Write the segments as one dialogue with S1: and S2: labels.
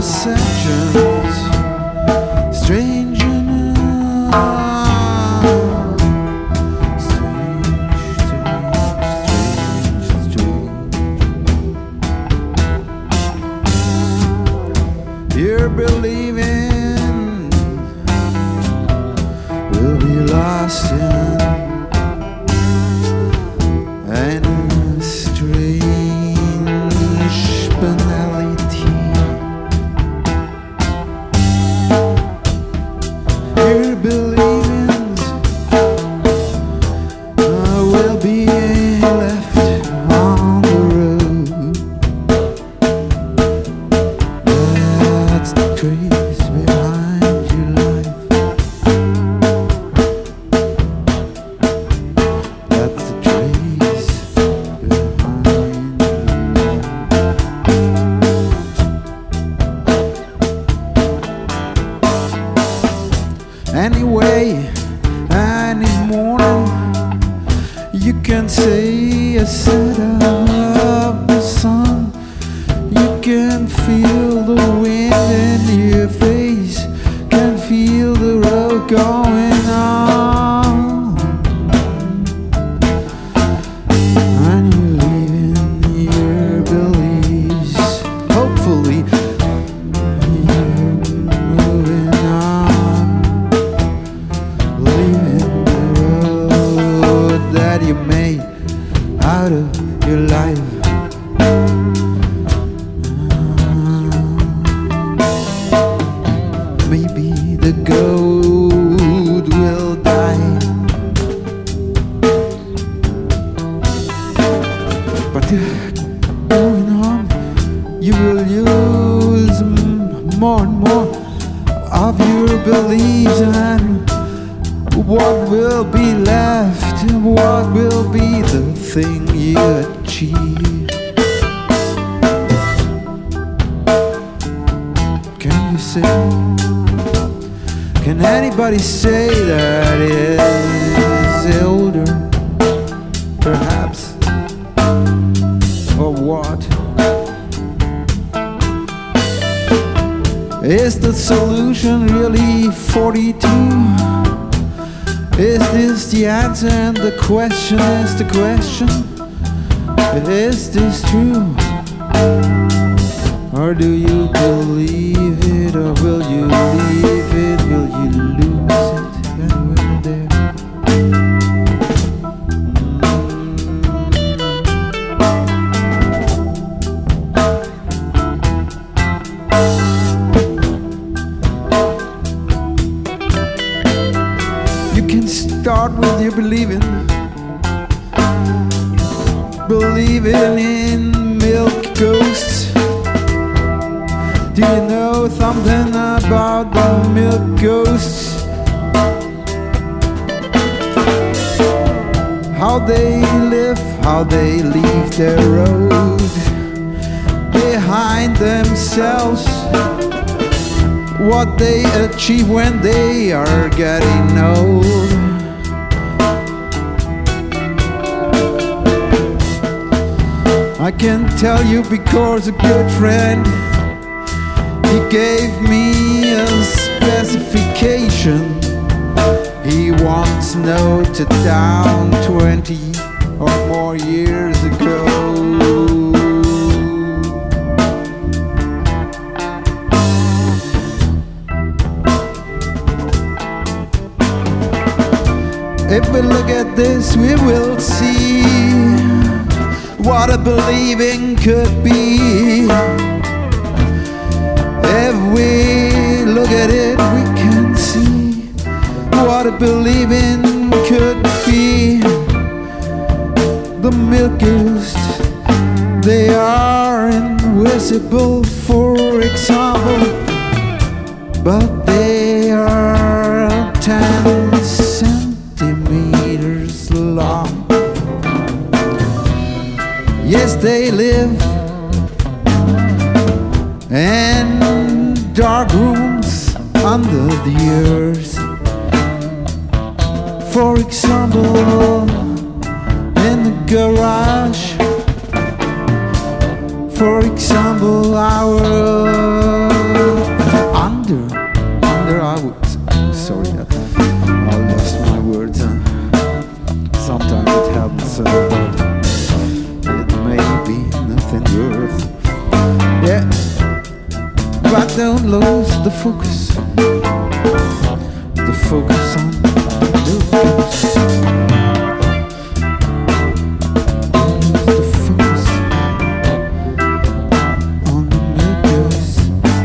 S1: perceptions, strange enough. You're believing we'll be lost in a strange banality. You're believing we'll be left on the road. That's the trace behind your life. That's the trace behind your life. Anyway, any morning you can say a set of the sun. You can feel the wind in your face, can feel the road going on. And you're leaving your beliefs, hopefully you're moving on, leaving the road that you made out of your life. Maybe the goat will die, but going on, you will use more and more of your beliefs, and what will be left? What will be the thing you achieve? Can you say? Can anybody say that is older, perhaps, or what? Is the solution really 42? Is this the answer and the question is the question? Is this true? Or do you believe it, or will you leave it? Will you lose it anywhere there? You can start with your believing in milk ghosts. Do you know something about the milk ghosts? How they live, how they leave their road behind themselves, what they achieve when they are getting old. I can tell you because a good friend, he gave me a specification. He once noted down 20 or more years ago. If we look at this, we will see what a believing could be. If we look at it, we can see what a believing could be. The milk ghosts, they are invisible, for example, but they are 10 centimeters long. Yes, they live in dark rooms under the earth. For example, in the garage. For example, our don't lose the focus. The focus on the ghost. Lose the focus on the ghost.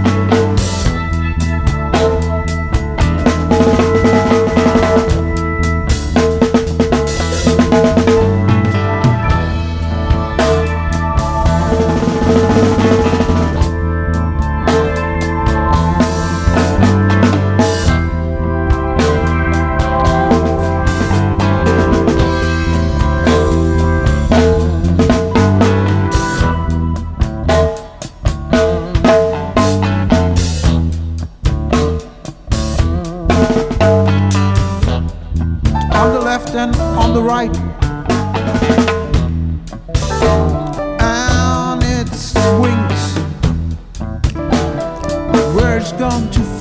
S1: On the left and on the right, and its wings, where it's gone to